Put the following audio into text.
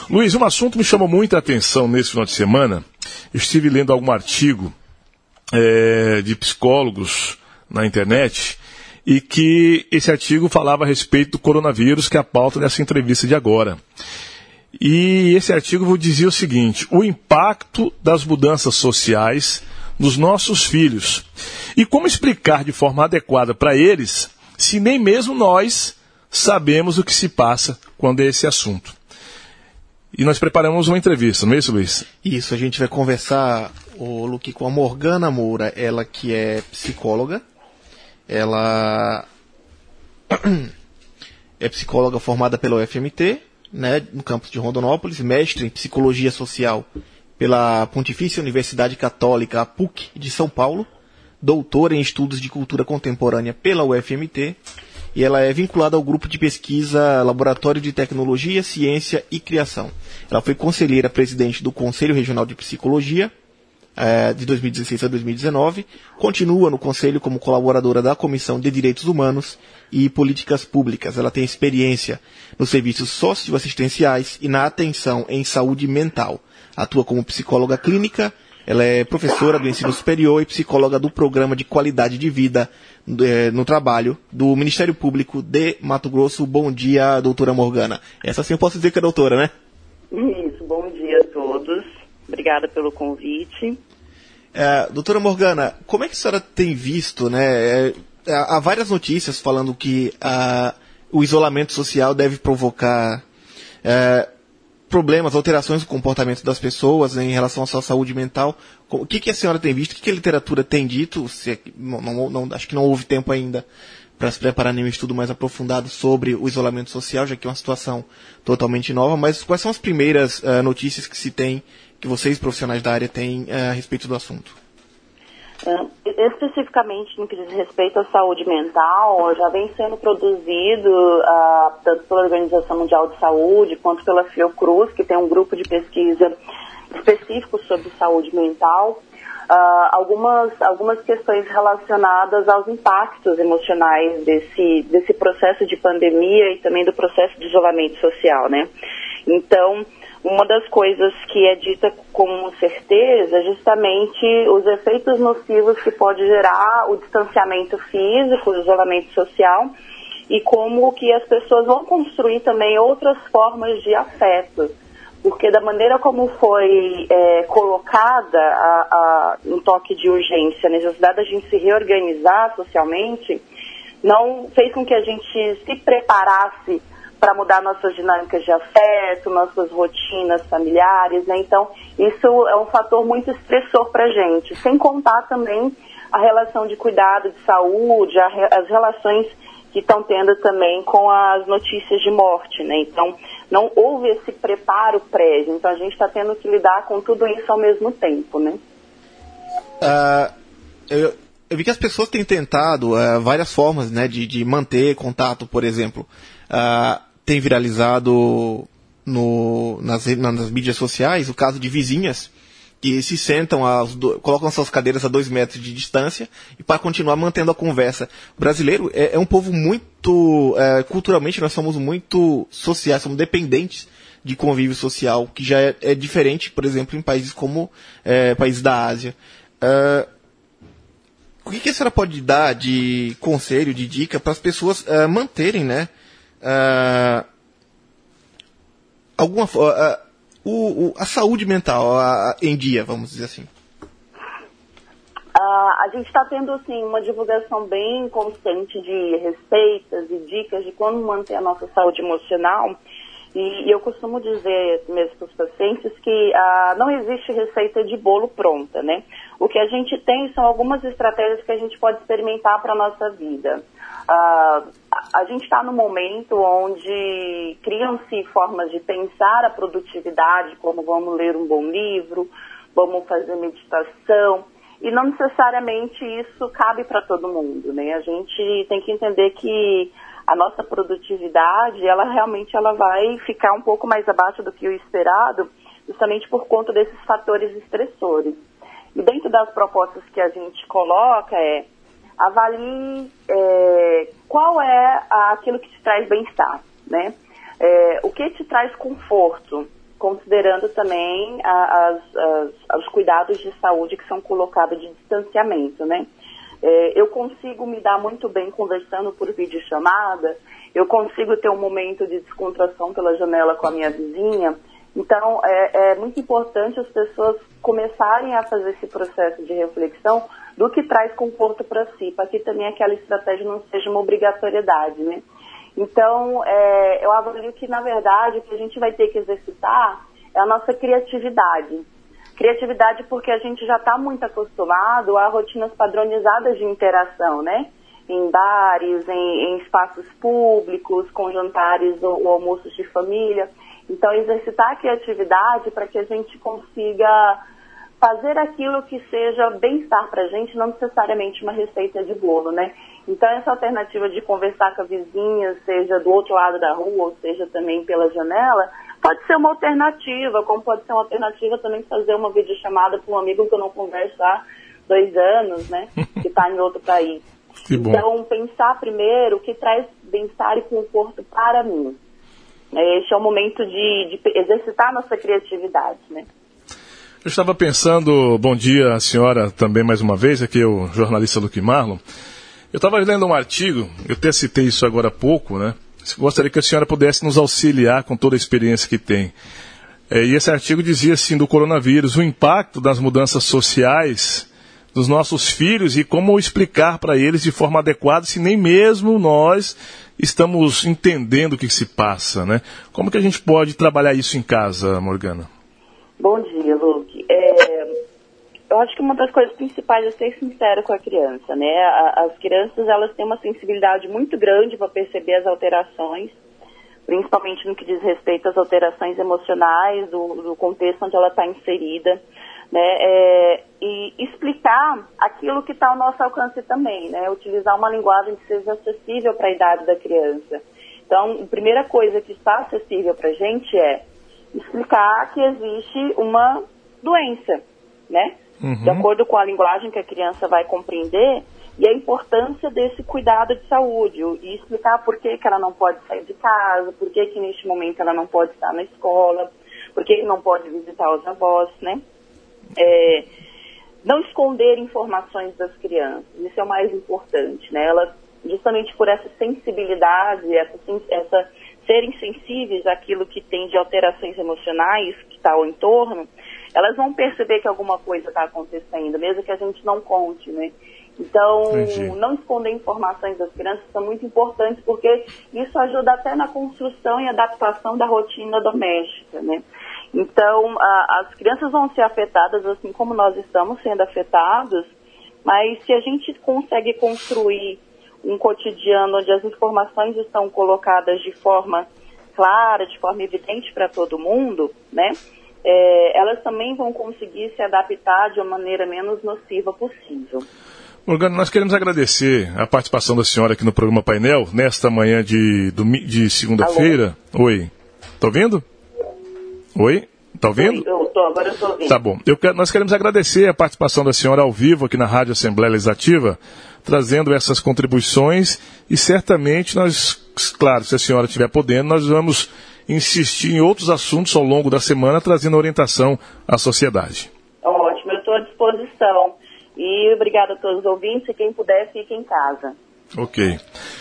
Luiz, um assunto me chamou muita atenção nesse final de semana. Eu estive lendo algum artigo de psicólogos na internet e que esse artigo falava a respeito do coronavírus, que é a pauta dessa entrevista de agora. E esse artigo dizia o seguinte: o impacto das mudanças sociais nos nossos filhos. E como explicar de forma adequada para eles, se nem mesmo nós sabemos o que se passa quando é esse assunto. E nós preparamos uma entrevista, não é isso, Luiz? Isso, a gente vai conversar, Luque, com a Morgana Moura, ela que é psicóloga. Ela é psicóloga formada pela UFMT, né, no campus de Rondonópolis, mestre em Psicologia Social pela Pontifícia Universidade Católica, a PUC, de São Paulo, doutora em Estudos de Cultura Contemporânea pela UFMT, e ela é vinculada ao grupo de pesquisa Laboratório de Tecnologia, Ciência e Criação. Ela foi conselheira presidente do Conselho Regional de Psicologia, de 2016 a 2019, continua no Conselho como colaboradora da Comissão de Direitos Humanos e Políticas Públicas. Ela tem experiência nos serviços socioassistenciais e na atenção em saúde mental. Atua como psicóloga clínica, ela é professora do ensino superior e psicóloga do Programa de Qualidade de Vida no Trabalho do Ministério Público de Mato Grosso. Bom dia, doutora Morgana. Essa sim eu posso dizer que é doutora, né? Isso, bom dia a todos. Obrigada pelo convite. Doutora Morgana, como é que a senhora tem visto, né? Há várias notícias falando que o isolamento social deve provocar problemas, alterações no comportamento das pessoas em relação à sua saúde mental. O que a senhora tem visto? O que a literatura tem dito? Acho que não houve tempo ainda para se preparar nenhum estudo mais aprofundado sobre o isolamento social, já que é uma situação totalmente nova, mas quais são as primeiras notícias que se tem, que vocês profissionais da área têm a respeito do assunto? Especificamente no que diz respeito à saúde mental, já vem sendo produzido tanto pela Organização Mundial de Saúde quanto pela Fiocruz, que tem um grupo de pesquisa específico sobre saúde mental, algumas questões relacionadas aos impactos emocionais desse processo de pandemia e também do processo de isolamento social, né? Então, uma das coisas que é dita com certeza é justamente os efeitos nocivos que pode gerar o distanciamento físico, o isolamento social, e como que as pessoas vão construir também outras formas de afeto. Porque da maneira como foi colocada um toque de urgência, a necessidade da gente se reorganizar socialmente, não fez com que a gente se preparasse para mudar nossas dinâmicas de afeto, nossas rotinas familiares, né? Então, isso é um fator muito estressor para a gente, sem contar também a relação de cuidado de saúde, as relações que estão tendo também com as notícias de morte, né? Então, não houve esse preparo prévio, então a gente está tendo que lidar com tudo isso ao mesmo tempo, né? Eu vi que as pessoas têm tentado várias formas, né, de manter contato, por exemplo. Tem viralizado nas mídias sociais o caso de vizinhas que se sentam, colocam suas cadeiras a 2 metros de distância e para continuar mantendo a conversa. O brasileiro é um povo muito, culturalmente nós somos muito sociais, somos dependentes de convívio social, que já é diferente, por exemplo, em países como países da Ásia. O que a senhora pode dar de conselho, de dica para as pessoas manterem, né, a saúde mental em dia, vamos dizer assim? A gente está tendo assim, uma divulgação bem constante de receitas e dicas de como manter a nossa saúde emocional. E eu costumo dizer mesmo para os pacientes que não existe receita de bolo pronta, né? O que a gente tem são algumas estratégias que a gente pode experimentar para a nossa vida. A gente está num momento onde criam-se formas de pensar a produtividade, como vamos ler um bom livro, vamos fazer meditação, e não necessariamente isso cabe para todo mundo, né? A gente tem que entender que a nossa produtividade, ela vai ficar um pouco mais abaixo do que o esperado, justamente por conta desses fatores estressores. E dentro das propostas que a gente coloca avalie qual é aquilo que te traz bem-estar, né? O que te traz conforto, considerando também os cuidados de saúde que são colocados de distanciamento, né? Eu consigo me dar muito bem conversando por videochamada, eu consigo ter um momento de descontração pela janela com a minha vizinha. Então, é muito importante as pessoas começarem a fazer esse processo de reflexão do que traz conforto para si, para que também aquela estratégia não seja uma obrigatoriedade, né? Então, eu avalio que, na verdade, o que a gente vai ter que exercitar é a nossa criatividade. Criatividade porque a gente já está muito acostumado a rotinas padronizadas de interação, né? Em bares, em espaços públicos, com jantares ou almoços de família. Então, exercitar a criatividade para que a gente consiga fazer aquilo que seja bem-estar para a gente, não necessariamente uma receita de bolo, né? Então, essa alternativa de conversar com a vizinha, seja do outro lado da rua, ou seja também pela janela, pode ser uma alternativa, como pode ser uma alternativa também fazer uma videochamada para um amigo que eu não converso há 2 anos, né? Que está em outro país. Então, pensar primeiro o que traz bem-estar e conforto para mim. Este é o momento de exercitar nossa criatividade, né? Eu estava pensando, bom dia a senhora também mais uma vez, aqui é o jornalista Luque Marlon. Eu estava lendo um artigo, eu até citei isso agora há pouco, né? Gostaria que a senhora pudesse nos auxiliar com toda a experiência que tem. E esse artigo dizia assim, do coronavírus, o impacto das mudanças sociais dos nossos filhos e como explicar para eles de forma adequada, se nem mesmo nós estamos entendendo o que se passa, né? Como que a gente pode trabalhar isso em casa, Morgana? Bom dia, Luque. Eu acho que uma das coisas principais é ser sincero com a criança, né? As crianças, elas têm uma sensibilidade muito grande para perceber as alterações, principalmente no que diz respeito às alterações emocionais, do contexto onde ela está inserida, né? E explicar aquilo que está ao nosso alcance também, né? Utilizar uma linguagem que seja acessível para a idade da criança. Então, a primeira coisa que está acessível para a gente é explicar que existe uma doença, né? Uhum. De acordo com a linguagem que a criança vai compreender, e a importância desse cuidado de saúde, e explicar por que ela não pode sair de casa, por que neste momento ela não pode estar na escola, por que não pode visitar os avós, né? Não esconder informações das crianças, isso é o mais importante, né? Elas, justamente por essa sensibilidade, essa serem sensíveis àquilo que tem de alterações emocionais que está ao entorno, elas vão perceber que alguma coisa está acontecendo, mesmo que a gente não conte, né? Então, não esconder informações das crianças é muito importante, porque isso ajuda até na construção e adaptação da rotina doméstica, né? Então, as crianças vão ser afetadas assim como nós estamos sendo afetados, mas se a gente consegue construir um cotidiano onde as informações estão colocadas de forma clara, de forma evidente para todo mundo, né? Elas também vão conseguir se adaptar de uma maneira menos nociva possível. Morgana, nós queremos agradecer a participação da senhora aqui no programa Painel, nesta manhã de segunda-feira. Alô? Oi, tá ouvindo? Oi, tá ouvindo? Agora eu estou ouvindo. Tá bom. Nós queremos agradecer a participação da senhora ao vivo aqui na Rádio Assembleia Legislativa, trazendo essas contribuições e certamente nós, claro, se a senhora estiver podendo, nós vamos insistir em outros assuntos ao longo da semana, trazendo orientação à sociedade. Ótimo, eu estou à disposição. E obrigada a todos os ouvintes e quem puder, fique em casa. Ok.